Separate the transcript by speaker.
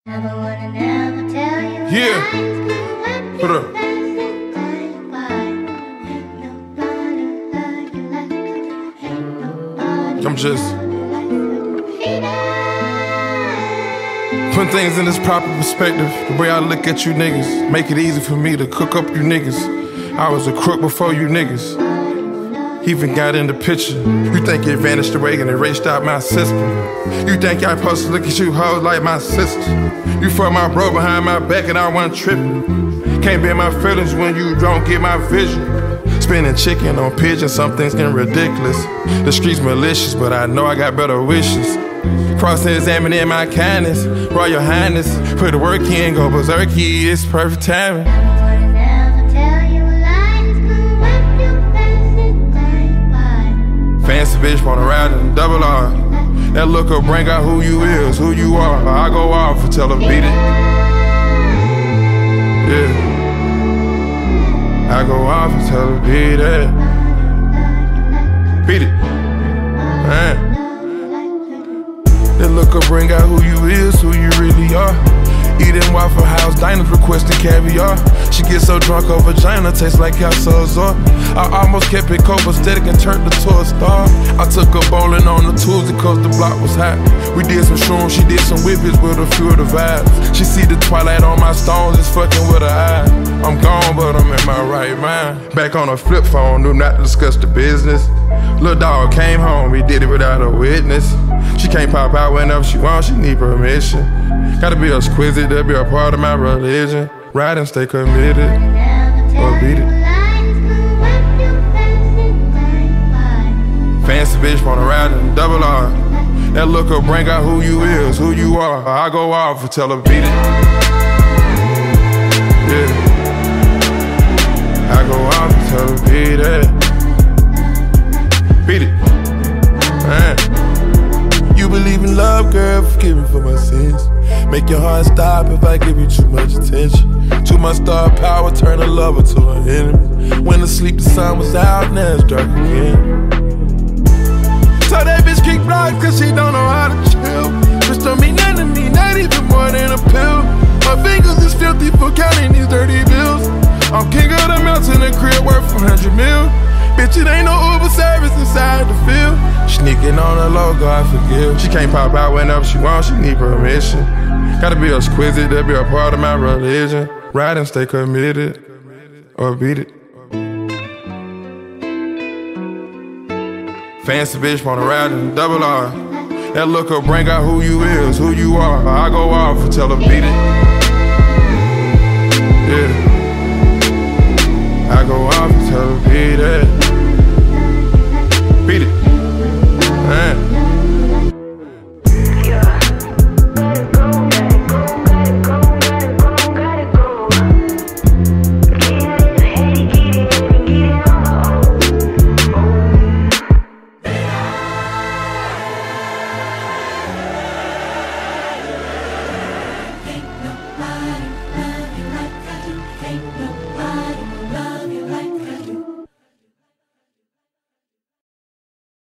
Speaker 1: Yeah, put up. I'm just putting things in this proper perspective. The way I look at you niggas, make it easy for me to cook up you niggas. I was a crook before you niggas even got in the picture. You think it vanished away and erased out my system. You think I supposed to look at you hoes like my sister. You fuck my bro behind my back and I wasn't tripping. Can't bear my feelings when you don't get my vision. Spinning chicken on pigeons, some things getting ridiculous. The streets malicious, but I know I got better wishes. Cross-examining my kindness, Royal Highness. Put the work in, go berserky, it's perfect timing. Fancy bitch wanna ride in double R. That looker bring out who you is, who you are. I go off and tell her beat it. Yeah. I go off and tell her beat it. Beat it. Man. That looker bring out who you is, who you really are. Eating Waffle House diners, requesting caviar. She gets so drunk her vagina tastes like Calzor. I almost kept it copacetic and turned her to a star. I took her bowling on the Tuesday cause the block was hot. We did some shrooms, she did some whippets with a few of the vibes. She see the twilight on my stones, it's fucking with her eyes. I'm gone but I'm in my right mind. Back on a flip phone, knew not to discuss the business. Little dog came home, we did it without a witness. She can't pop out whenever she wants, she need permission. Gotta be exquisite, to be a part of my religion. Ride and stay committed, or beat it. Fancy bitch wanna ride in double R. That looker bring out who you is, who you are. I go off and tell her beat it. Yeah. I go off and tell her beat it. Beat it. Man. You believe in love, girl, forgive me for my sins. Make your heart stop if I give you too much attention. Too much star power, turn a lover to an enemy. When asleep, the sun was out, now it's dark again. So that bitch kick blocks cause she don't know how to chill. Bitch don't mean nothing to me, not even more than a pill. My fingers is filthy for counting these dirty bills. I'm king of the mountain, a crib worth 100 mil. Bitch, it ain't no Uber service inside the field. Sneaking on the low, God forgive. She can't pop out whenever she wants, she need permission. Gotta be exquisite, to be a part of my religion. Ride and stay committed, or beat it. Fancy bitch wanna ride in double R. That looker bring out who you is, who you are. I go off and tell her beat it. Yeah. I go off and tell her beat it.